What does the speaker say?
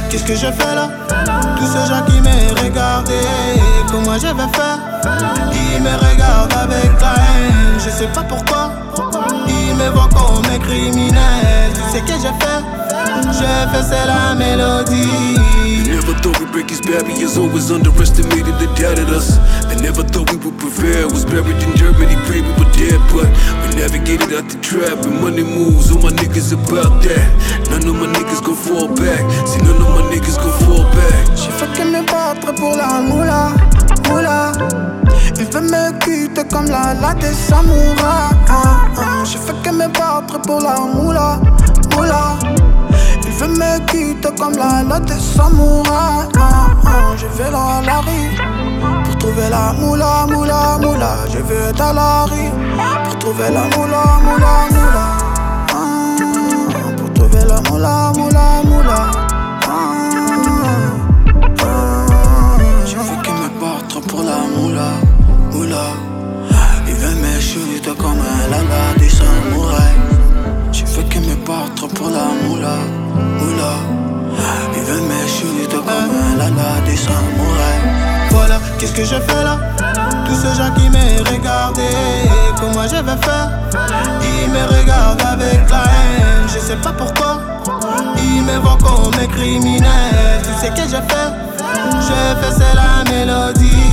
qu'est-ce que je fais là? Tous ces gens qui me regardent, comment je vais faire? Ils me regardent avec la haine, je sais pas pourquoi. Ils me voient comme un criminel. Tout ce que j'ai fait, c'est la mélodie. They never thought we'd break his barriers, always underestimated, they doubted us. They never thought we would prevail, was buried in Germany, prayed we were dead. But we navigated out the trap and money moves, all my niggas about that. None of my niggas gon' fall back, see none of my niggas gon' fall back. J'ai fait que me battre pour la moula, moula. Il veut me quitter comme la des samouraïs. J'ai fait que me battre pour la moula, moula. Il veut me quitter comme la des samouraïs. Je vais dans la rue pour trouver la moula, moula, moula. Je vais dans la rue pour trouver la moula, moula, moula. Pour trouver la moula, moula, moula. Je veux que me battre pour la moula, moula. Il veut me shooter comme un lala des samouraïs. Je veux que me battre pour la moula, moula. Il veut me shooter comme un lala des samouraïs. Voilà, qu'est-ce que je fais là? Tous ces gens qui me regardent, comment je vais faire? Ils me regardent avec la haine, je sais pas pourquoi. Ils me voient comme un criminel. Tout ce que j'ai fait, c'est la mélodie.